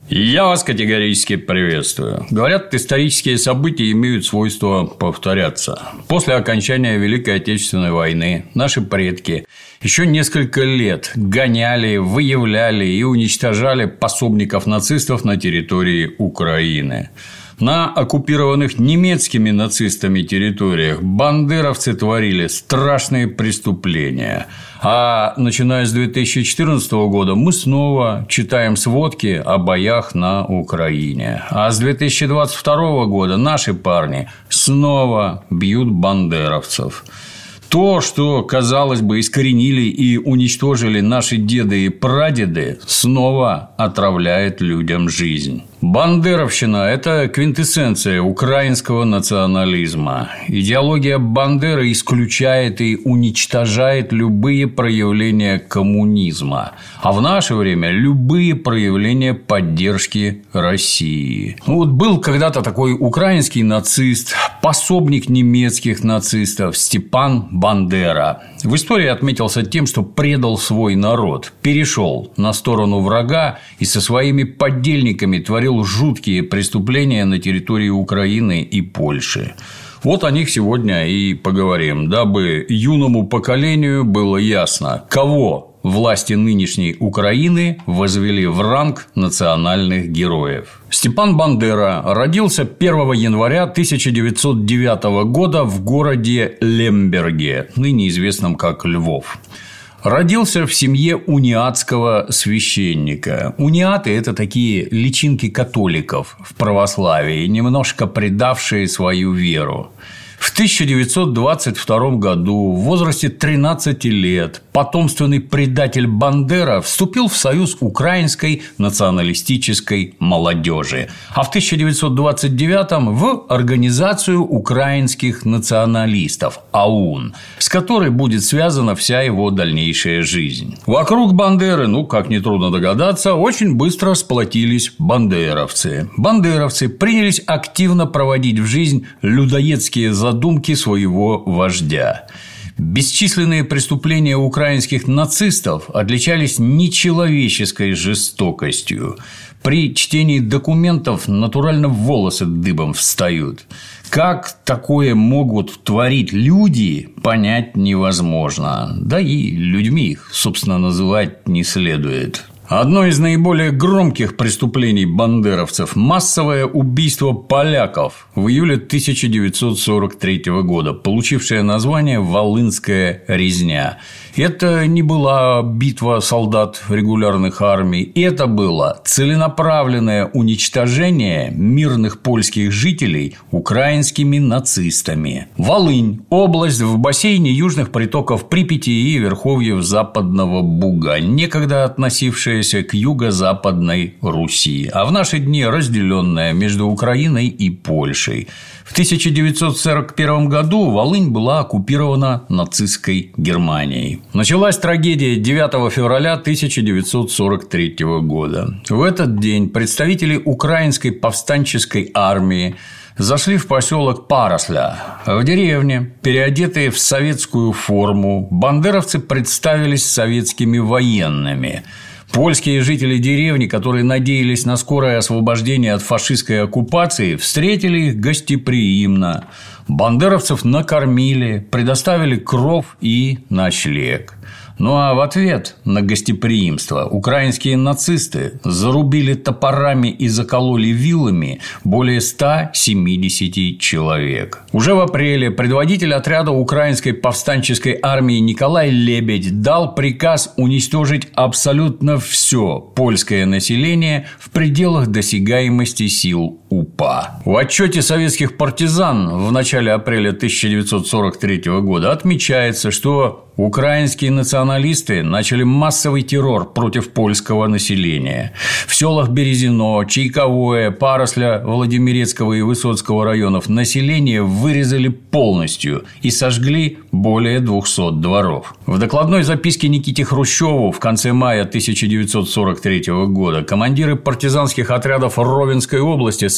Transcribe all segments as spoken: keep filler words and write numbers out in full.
Я вас категорически приветствую. Говорят, исторические события имеют свойство повторяться. После окончания Великой Отечественной войны наши предки еще несколько лет гоняли, выявляли и уничтожали пособников нацистов на территории Украины. На оккупированных немецкими нацистами территориях бандеровцы творили страшные преступления. А начиная с две тысячи четырнадцатого года мы снова читаем сводки о боях на Украине. А с две тысячи двадцать второго года наши парни снова бьют бандеровцев. То, что, казалось бы, искоренили и уничтожили наши деды и прадеды, снова отравляет людям жизнь. Бандеровщина – это квинтэссенция украинского национализма. Идеология Бандеры исключает и уничтожает любые проявления коммунизма, а в наше время любые проявления поддержки России. Вот был когда-то такой украинский нацист, пособник немецких нацистов Степан Бандера. В истории отметился тем, что предал свой народ, перешел на сторону врага и со своими подельниками творил жуткие преступления на территории Украины и Польши. Вот о них сегодня и поговорим, дабы юному поколению было ясно, кого власти нынешней Украины возвели в ранг национальных героев. Степан Бандера родился первого января тысяча девятьсот девятого года в городе Лемберге, ныне известном как Львов. Родился в семье униатского священника. Униаты – это такие личинки католиков в православии, немножко предавшие свою веру. В тысяча девятьсот двадцать втором году, в возрасте тринадцати лет, потомственный предатель Бандера вступил в союз украинской националистической молодежи, а в тысяча девятьсот двадцать девятом в Организацию украинских националистов АУН, с которой будет связана вся его дальнейшая жизнь. Вокруг Бандеры, ну, как нетрудно догадаться, очень быстро сплотились бандеровцы. Бандеровцы принялись активно проводить в жизнь людоедские задумки своего вождя. Бесчисленные преступления украинских нацистов отличались нечеловеческой жестокостью. При чтении документов натурально волосы дыбом встают. Как такое могут творить люди, понять невозможно. Да и людьми их, собственно, называть не следует. Одно из наиболее громких преступлений бандеровцев – массовое убийство поляков в июле тысяча девятьсот сорок третьего года, получившее название «Волынская резня». Это не была битва солдат регулярных армий, это было целенаправленное уничтожение мирных польских жителей украинскими нацистами. Волынь – область в бассейне южных притоков Припяти и верховьев Западного Буга, некогда относившаяся к юго-западной Руси, а в наши дни разделенная между Украиной и Польшей. В тысяча девятьсот сорок первом году Волынь была оккупирована нацистской Германией. Началась трагедия девятого февраля тысяча девятьсот сорок третьего года. В этот день представители украинской повстанческой армии зашли в поселок Паросля. В деревне, переодетые в советскую форму, бандеровцы представились советскими военными. Польские жители деревни, которые надеялись на скорое освобождение от фашистской оккупации, встретили их гостеприимно. Бандеровцев накормили, предоставили кров и ночлег. Ну а в ответ на гостеприимство украинские нацисты зарубили топорами и закололи вилами более ста семидесяти человек. Уже в апреле предводитель отряда украинской повстанческой армии Николай Лебедь дал приказ уничтожить абсолютно все польское население в пределах досягаемости сил УПА. В отчете советских партизан в начале апреля тысяча девятьсот сорок третьего года отмечается, что украинские националисты начали массовый террор против польского населения. В селах Березино, Чайковое, Паросля, Владимирецкого и Высоцкого районов население вырезали полностью и сожгли более двухсот дворов. В докладной записке Никите Хрущеву в конце мая тысяча девятьсот сорок третьего года командиры партизанских отрядов Ровенской области сообщили,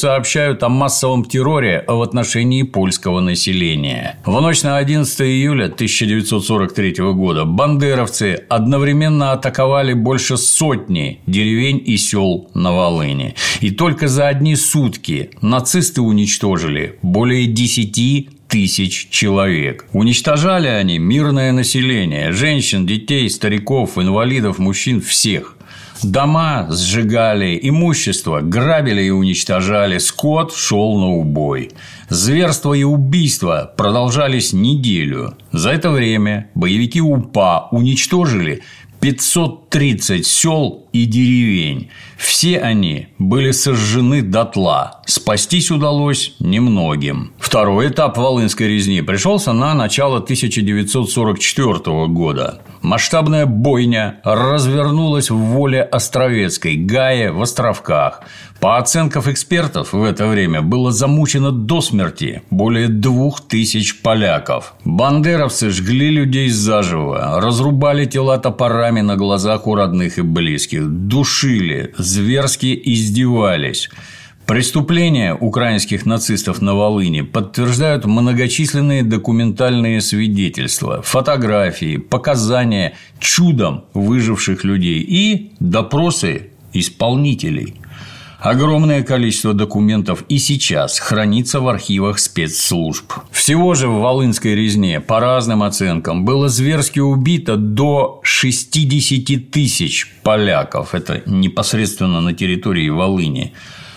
сообщают о массовом терроре в отношении польского населения. В ночь на одиннадцатое июля тысяча девятьсот сорок третьего года бандеровцы одновременно атаковали больше сотни деревень и сел на Волыни. И только за одни сутки нацисты уничтожили более десяти тысяч человек. Уничтожали они мирное население – женщин, детей, стариков, инвалидов, мужчин – всех. Дома сжигали, имущество грабили и уничтожали, скот шел на убой. Зверства и убийства продолжались неделю. За это время боевики УПА уничтожили пятьсот тридцать сел и деревень. Все они были сожжены дотла. Спастись удалось немногим. Второй этап Волынской резни пришелся на начало тысяча девятьсот сорок четвёртого года. Масштабная бойня развернулась в Воле Островецкой, Гае, в Островках. По оценкам экспертов, в это время было замучено до смерти более двух тысяч поляков. Бандеровцы жгли людей заживо, разрубали тела топорами на глазах у родных и близких, душили, зверски издевались. Преступления украинских нацистов на Волыни подтверждают многочисленные документальные свидетельства, фотографии, показания чудом выживших людей и допросы исполнителей. Огромное количество документов и сейчас хранится в архивах спецслужб. Всего же в Волынской резне, по разным оценкам, было зверски убито до шестидесяти тысяч поляков. Это непосредственно на территории Волыни.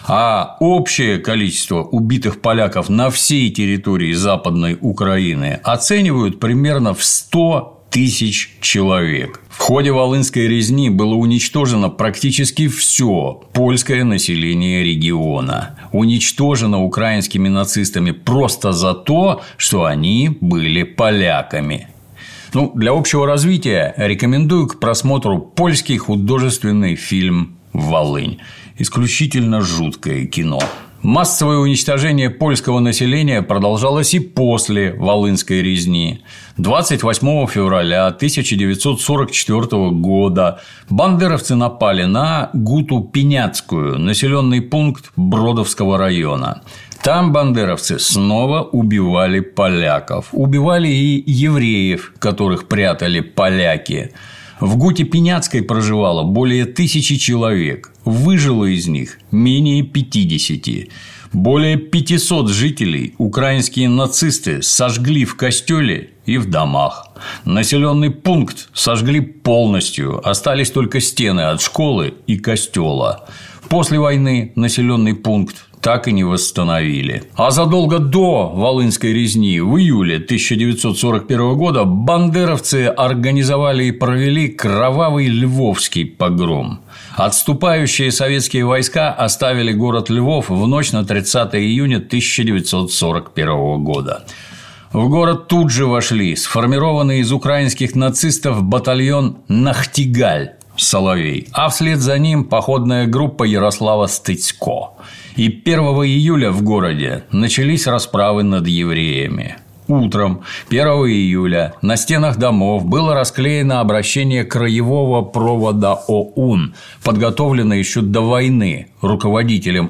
А общее количество убитых поляков на всей территории Западной Украины оценивают примерно в сто тысяч человек. В ходе Волынской резни было уничтожено практически все польское население региона. Уничтожено украинскими нацистами просто за то, что они были поляками. Ну, для общего развития рекомендую к просмотру польский художественный фильм «Волынь». Исключительно жуткое кино. Массовое уничтожение польского населения продолжалось и после Волынской резни. двадцать восьмого февраля тысяча девятьсот сорок четвёртого года бандеровцы напали на Гуту Пеняцкую, населенный пункт Бродовского района. Там бандеровцы снова убивали поляков. Убивали и евреев, которых прятали поляки. В Гуте Пеняцкой проживало более тысячи человек. Выжило из них менее пятидесяти. Более пятисот жителей украинские нацисты сожгли в костеле и в домах. Населенный пункт сожгли полностью. Остались только стены от школы и костела. После войны населенный пункт так и не восстановили. А задолго до Волынской резни, в июле тысяча девятьсот сорок первого года, бандеровцы организовали и провели кровавый Львовский погром. Отступающие советские войска оставили город Львов в ночь на тридцатое июня тысяча девятьсот сорок первого года. В город тут же вошли сформированный из украинских нацистов батальон «Нахтигаль» Соловей, а вслед за ним походная группа Ярослава Стыцко. И первого июля в городе начались расправы над евреями. Утром первого июля на стенах домов было расклеено обращение краевого провода ОУН, подготовленное еще до войны руководителем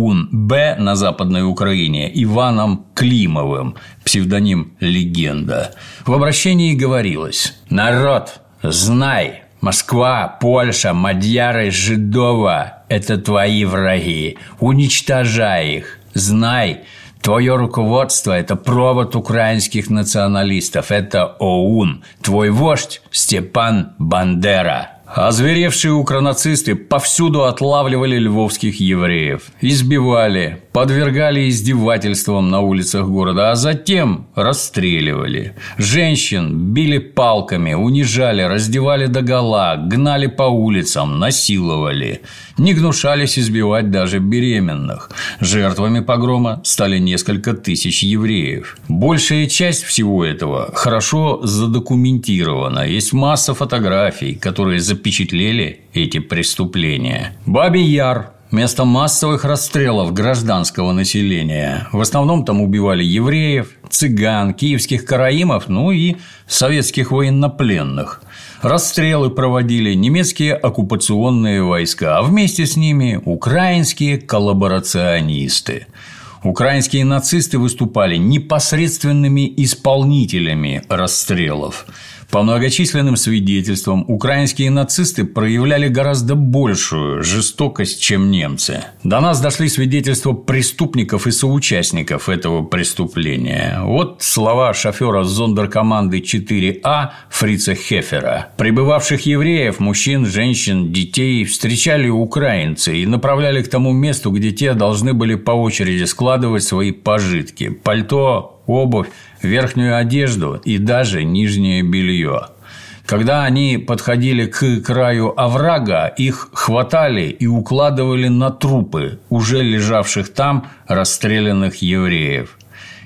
ОУН-Б на Западной Украине Иваном Климовым, псевдоним «Легенда». В обращении говорилось: «Народ, знай, Москва, Польша, мадьяры, жидова – это твои враги. Уничтожай их. Знай, твое руководство – это провод украинских националистов. Это ОУН. Твой вождь – Степан Бандера». Озверевшие укронацисты повсюду отлавливали львовских евреев, избивали, подвергали издевательствам на улицах города, а затем расстреливали. Женщин били палками, унижали, раздевали догола, гнали по улицам, насиловали. Не гнушались избивать даже беременных. Жертвами погрома стали несколько тысяч евреев. Большая часть всего этого хорошо задокументирована. Есть масса фотографий, которые запечатлели эти преступления. Бабий Яр – место массовых расстрелов гражданского населения. В основном там убивали евреев, цыган, киевских караимов, ну и советских военнопленных. Расстрелы проводили немецкие оккупационные войска, а вместе с ними украинские коллаборационисты. Украинские нацисты выступали непосредственными исполнителями расстрелов. По многочисленным свидетельствам, украинские нацисты проявляли гораздо большую жестокость, чем немцы. До нас дошли свидетельства преступников и соучастников этого преступления. Вот слова шофера зондеркоманды четыре А Фрица Хефера. Прибывавших евреев, мужчин, женщин, детей встречали украинцы и направляли к тому месту, где те должны были по очереди складывать свои пожитки – пальто, обувь, верхнюю одежду и даже нижнее белье. Когда они подходили к краю оврага, их хватали и укладывали на трупы уже лежавших там расстрелянных евреев.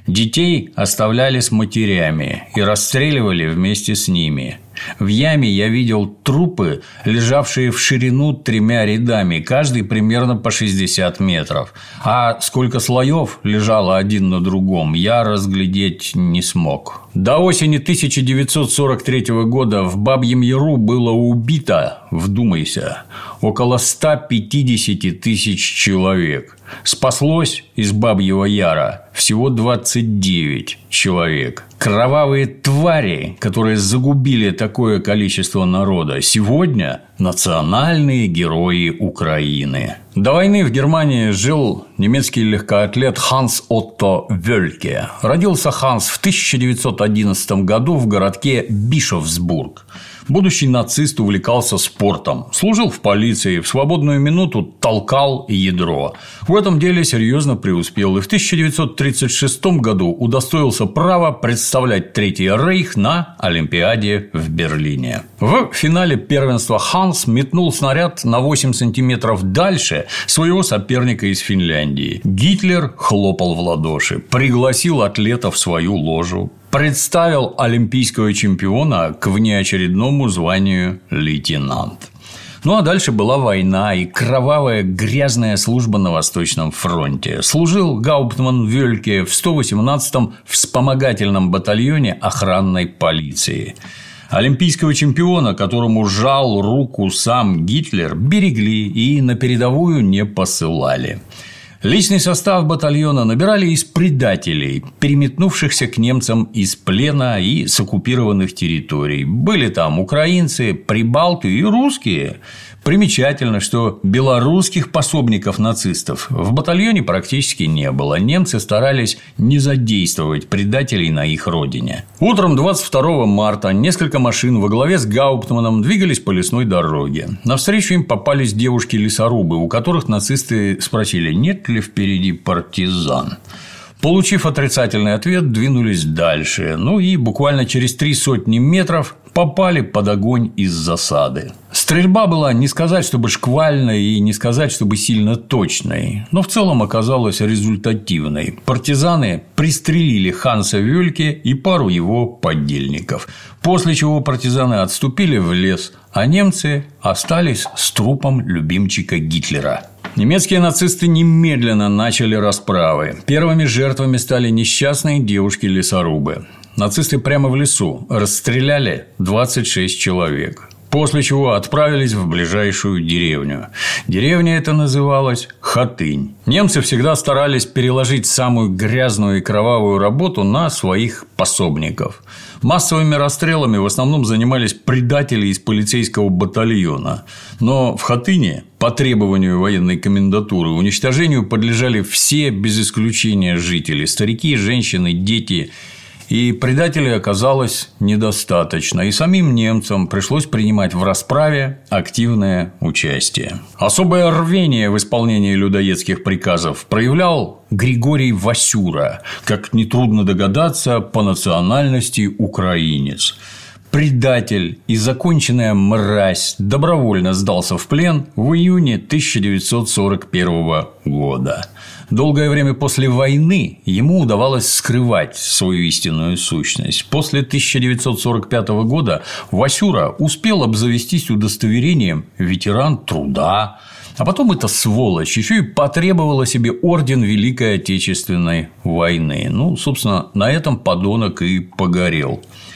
Детей оставляли с матерями и расстреливали вместе с ними. В яме я видел трупы, лежавшие в ширину тремя рядами, каждый примерно по шестьдесят метров. А сколько слоев лежало один на другом, я разглядеть не смог. До осени тысяча девятьсот сорок третьего года в Бабьем Яру было убито, вдумайся, около ста пятидесяти тысяч человек. Спаслось из Бабьего Яра всего двадцать девять человек. Кровавые твари, которые загубили такое количество народа, сегодня национальные герои Украины. До войны в Германии жил немецкий легкоатлет Ханс Отто Вельке. Родился Ханс в тысяча девятьсот одиннадцатом году в городке Бишофсбург. Будущий нацист увлекался спортом, служил в полиции, в свободную минуту толкал ядро. В этом деле серьезно преуспел и в тысяча девятьсот тридцать шестом году удостоился права представлять Третий Рейх на Олимпиаде в Берлине. В финале первенства Ханс метнул снаряд на восемь сантиметров дальше своего соперника из Финляндии. Гитлер хлопал в ладоши, пригласил атлета в свою ложу, представил олимпийского чемпиона к внеочередному званию лейтенант. Ну, а дальше была война и кровавая грязная служба на Восточном фронте. Служил гауптман Вельке в сто восемнадцатом вспомогательном батальоне охранной полиции. Олимпийского чемпиона, которому жал руку сам Гитлер, берегли и на передовую не посылали. Личный состав батальона набирали из предателей, переметнувшихся к немцам из плена и с оккупированных территорий. Были там украинцы, прибалты и русские. Примечательно, что белорусских пособников нацистов в батальоне практически не было. Немцы старались не задействовать предателей на их родине. Утром двадцать второго марта несколько машин во главе с гауптманом двигались по лесной дороге. Навстречу им попались девушки-лесорубы, у которых нацисты спросили, нет ли впереди партизан. Получив отрицательный ответ, двинулись дальше. Ну и буквально через три сотни метров попали под огонь из засады. Стрельба была не сказать, чтобы шквальной, и не сказать, чтобы сильно точной, но в целом оказалась результативной. Партизаны пристрелили Ханса Вельке и пару его подельников, после чего партизаны отступили в лес, а немцы остались с трупом любимчика Гитлера. Немецкие нацисты немедленно начали расправы. Первыми жертвами стали несчастные девушки-лесорубы. Нацисты прямо в лесу расстреляли двадцать шесть человек. После чего отправились в ближайшую деревню. Деревня эта называлась Хатынь. Немцы всегда старались переложить самую грязную и кровавую работу на своих пособников. Массовыми расстрелами в основном занимались предатели из полицейского батальона. Но в Хатыне по требованию военной комендатуры уничтожению подлежали все без исключения жители – старики, женщины, дети. И предателей оказалось недостаточно, и самим немцам пришлось принимать в расправе активное участие. Особое рвение в исполнении людоедских приказов проявлял Григорий Васюра, как нетрудно догадаться, по национальности украинец. Предатель и законченная мразь добровольно сдался в плен в июне тысяча девятьсот сорок первого года. Долгое время после войны ему удавалось скрывать свою истинную сущность. После тысяча девятьсот сорок пятого года Васюра успел обзавестись удостоверением ветеран труда, а потом эта сволочь еще и потребовала себе орден Великой Отечественной войны. Ну, собственно, на этом подонок и погорел.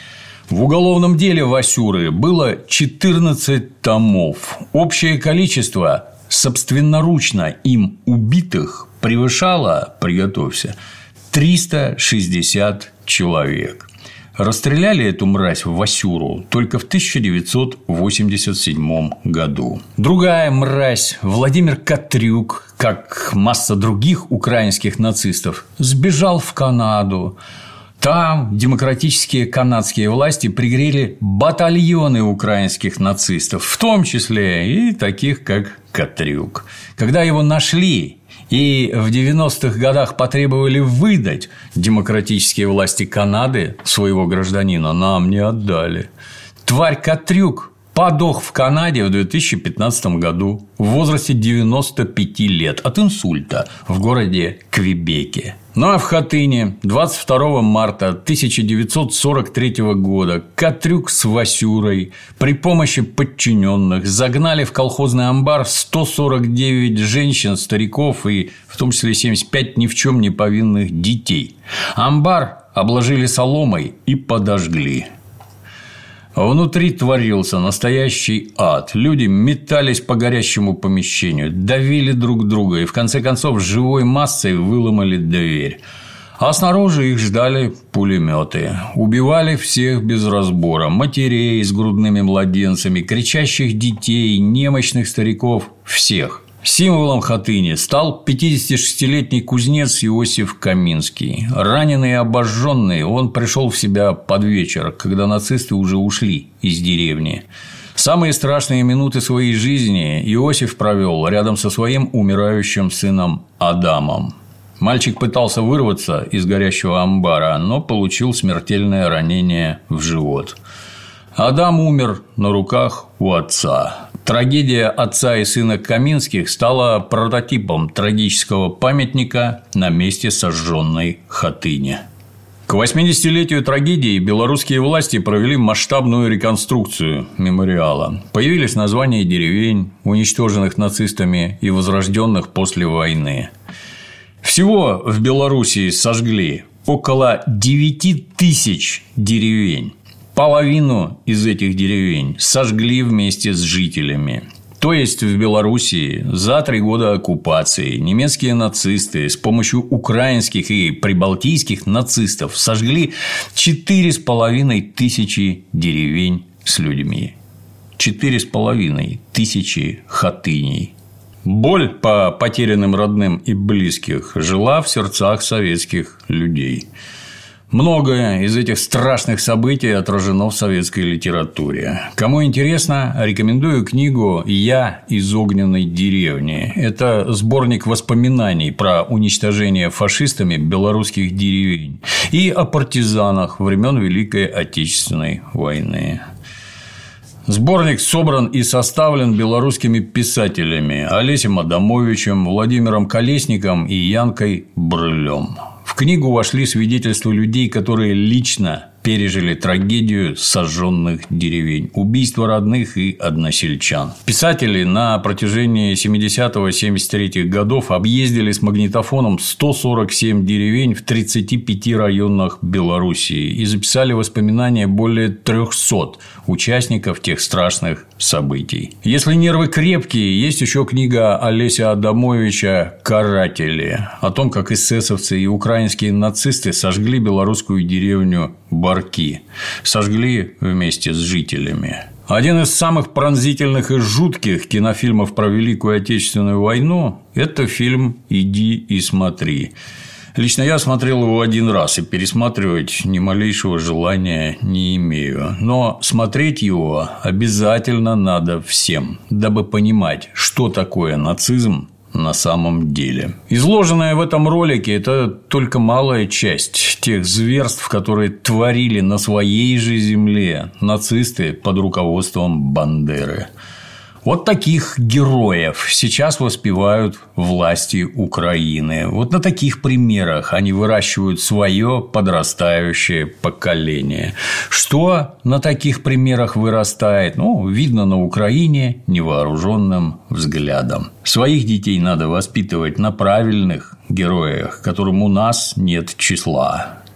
В уголовном деле Васюры было четырнадцать томов. Общее количество собственноручно им убитых превышало, приготовься, триста шестьдесят человек. Расстреляли эту мразь Васюру только в тысяча девятьсот восемьдесят седьмом году. Другая мразь, Владимир Катрюк, как масса других украинских нацистов, сбежал в Канаду. Там демократические канадские власти пригрели батальоны украинских нацистов, в том числе и таких, как Катрюк. Когда его нашли и в девяностых годах потребовали выдать, демократические власти Канады своего гражданина нам не отдали. Тварь Катрюк подох в Канаде в две тысячи пятнадцатом году в возрасте девяноста пяти лет от инсульта в городе Квебеке. Ну а в Хатыне двадцать второго марта тысяча девятьсот сорок третьего года Катрюк с Васюрой при помощи подчиненных загнали в колхозный амбар сто сорок девять женщин, стариков и в том числе семьдесят пять ни в чем не повинных детей. Амбар обложили соломой и подожгли. Внутри творился настоящий ад. Люди метались по горящему помещению, давили друг друга и, в конце концов, живой массой выломали дверь. А снаружи их ждали пулеметы. Убивали всех без разбора. Матерей с грудными младенцами, кричащих детей, немощных стариков – всех. Символом Хатыни стал пятидесятишестилетний кузнец Иосиф Каминский. Раненый и обожженный, он пришел в себя под вечер, когда нацисты уже ушли из деревни. Самые страшные минуты своей жизни Иосиф провел рядом со своим умирающим сыном Адамом. Мальчик пытался вырваться из горящего амбара, но получил смертельное ранение в живот. Адам умер на руках у отца. Трагедия отца и сына Каминских стала прототипом трагического памятника на месте сожженной Хатыни. К восьмидесятилетию трагедии белорусские власти провели масштабную реконструкцию мемориала. Появились названия деревень, уничтоженных нацистами и возрожденных после войны. Всего в Белоруссии сожгли около девяти тысяч деревень. Половину из этих деревень сожгли вместе с жителями. То есть в Белоруссии за три года оккупации немецкие нацисты с помощью украинских и прибалтийских нацистов сожгли четыре с половиной тысячи деревень с людьми. Четыре с половиной тысячи хатыней. Боль по потерянным родным и близких жила в сердцах советских людей. Многое из этих страшных событий отражено в советской литературе. Кому интересно, рекомендую книгу «Я из огненной деревни». Это сборник воспоминаний про уничтожение фашистами белорусских деревень и о партизанах времен Великой Отечественной войны. Сборник собран и составлен белорусскими писателями Олесем Адамовичем, Владимиром Колесником и Янкой Брылем. В книгу вошли свидетельства людей, которые лично пережили трагедию сожженных деревень, убийство родных и односельчан. Писатели на протяжении семидесятого-семьдесят третьих годов объездили с магнитофоном сто сорок семь деревень в тридцати пяти районах Белоруссии и записали воспоминания более трехсот участников тех страшных событий. Если нервы крепкие, есть еще книга Олеся Адамовича «Каратели» о том, как эсэсовцы и украинские нацисты сожгли белорусскую деревню Барки, сожгли вместе с жителями. Один из самых пронзительных и жутких кинофильмов про Великую Отечественную войну – это фильм «Иди и смотри». Лично я смотрел его один раз и пересматривать ни малейшего желания не имею. Но смотреть его обязательно надо всем, дабы понимать, что такое нацизм на самом деле. Изложенное в этом ролике – это только малая часть тех зверств, которые творили на своей же земле нацисты под руководством Бандеры. Вот таких героев сейчас воспевают власти Украины. Вот на таких примерах они выращивают свое подрастающее поколение. Что на таких примерах вырастает? Ну, видно на Украине невооруженным взглядом. Своих детей надо воспитывать на правильных героях, которым у нас нет числа.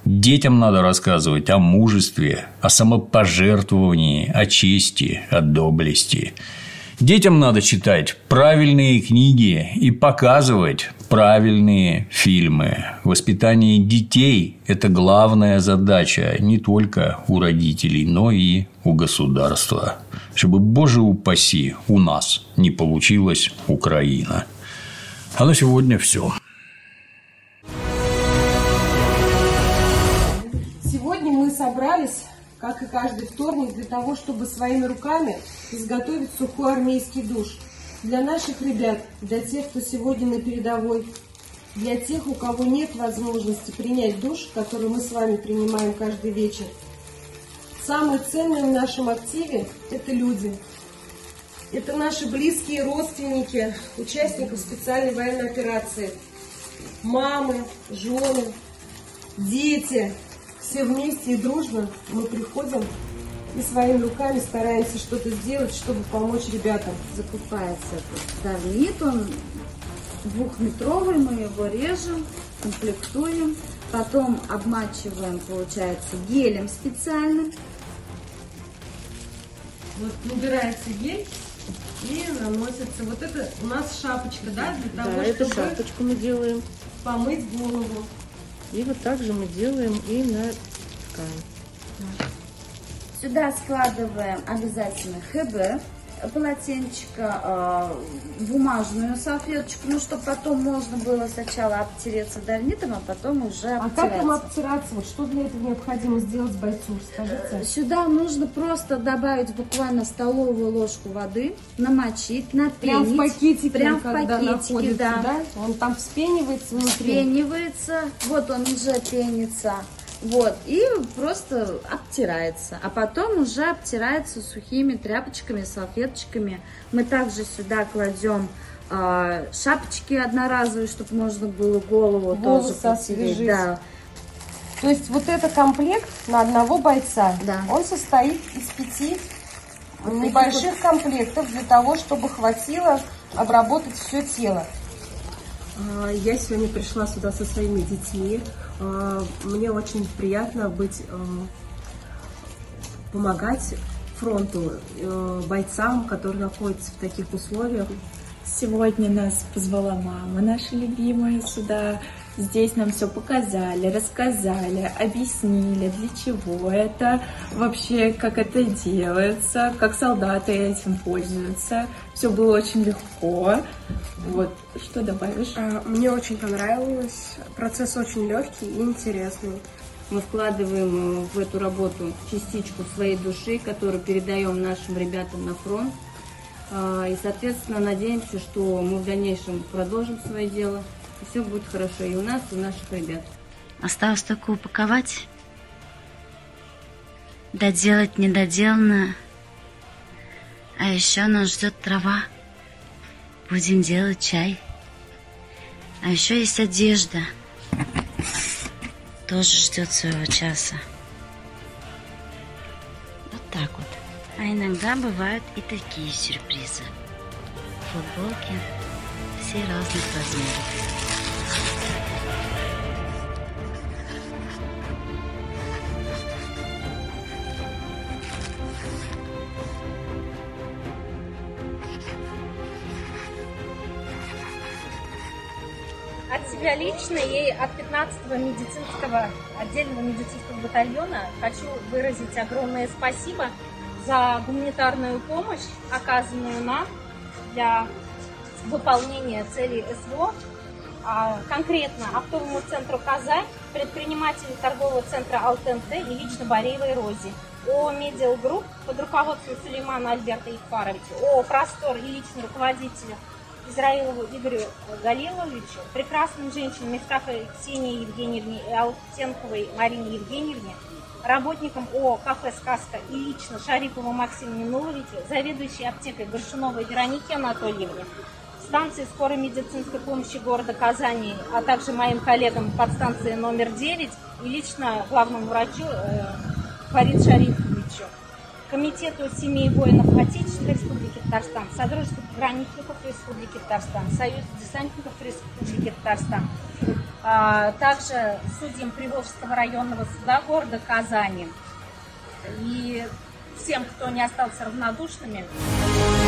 Детям надо рассказывать о мужестве, о самопожертвовании, о чести, о доблести. Детям надо читать правильные книги и показывать правильные фильмы. Воспитание детей – это главная задача не только у родителей, но и у государства. Чтобы, боже упаси, у нас не получилась Украина. А на сегодня все. Сегодня мы собрались, как и каждый вторник, для того, чтобы своими руками изготовить сухой армейский душ. Для наших ребят, для тех, кто сегодня на передовой, для тех, у кого нет возможности принять душ, который мы с вами принимаем каждый вечер. Самое ценное в нашем активе – это люди. Это наши близкие родственники, участников специальной военной операции. Мамы, жены, дети. Все вместе и дружно мы приходим и своими руками стараемся что-то сделать, чтобы помочь ребятам. Закупается давнит, он двухметровый, мы его режем, комплектуем, потом обмачиваем, получается, гелем специальным. Вот набирается гель и наносится. Вот это у нас шапочка, да, для того, да, эту чтобы шапочку мы делаем. помыть голову. И вот так же мы делаем и на ткань. Сюда складываем обязательно ХБ, полотенчика, бумажную салфеточку, ну, чтобы потом можно было сначала обтереться давнитом, а потом уже А обтираться. как им обтираться? Вот что для этого необходимо сделать бойцу? Скажите. Сюда нужно просто добавить буквально столовую ложку воды, намочить, напенить. Прям в пакетике, Прям в когда пакетике, находится, да. да? Он там вспенивается внутри. Вспенивается, вот он уже пенится. Вот, и просто обтирается, а потом уже обтирается сухими тряпочками, салфеточками. Мы также сюда кладем э, шапочки одноразовые, чтобы можно было голову Волосы тоже потереть. освежить. Да. То есть вот это комплект на одного бойца. Да. Он состоит из пяти Вот небольших вот. комплектов для того, чтобы хватило обработать все тело. Я сегодня пришла сюда со своими детьми. Мне очень приятно быть, помогать фронту, бойцам, которые находятся в таких условиях. Сегодня нас позвала мама наша любимая сюда. Здесь нам все показали, рассказали, объяснили, для чего это, вообще как это делается, как солдаты этим пользуются. Все было очень легко. Вот, что добавишь? Мне очень понравилось. Процесс очень легкий и интересный. Мы вкладываем в эту работу частичку своей души, которую передаем нашим ребятам на фронт. И, соответственно, надеемся, что мы в дальнейшем продолжим свое дело. И все будет хорошо и у нас, и у наших ребят. Осталось только упаковать, доделать недоделанное. А еще нас ждет трава. Будем делать чай. А еще есть одежда. Тоже ждет своего часа. Вот так вот. А иногда бывают и такие сюрпризы. Футболки все разных размеров. От себя лично и от пятнадцатого медицинского отдельного медицинского батальона хочу выразить огромное спасибо за гуманитарную помощь, оказанную нам для выполнения целей СВО. А конкретно оптовому центру «Казань», предпринимателю торгового центра «Алтен-Т» и лично Бореевой Розе, ООО «Медиал Групп» под руководством Сулеймана Альберта Икфаровича, ООО «Простор» и лично руководителю Израилову Игорю Галиловичу, прекрасным женщинам Мифтаховой Ксении Евгеньевне и Алтенковой Марине Евгеньевне, работникам ООО «Кафе Сказка» и лично Шарипову Максиму Минуловичу, заведующей аптекой Горшуновой Веронике Анатольевне, станции скорой медицинской помощи города Казани, а также моим коллегам подстанции номер девять и лично главному врачу э, Фарид Шарифовичу, Комитету семей воинов Отечественной Республики Татарстан, Содружеству пограничников Республики Татарстан, Союз десантников Республики Татарстан, а также судьям Приволжского районного суда города Казани и всем, кто не остался равнодушными.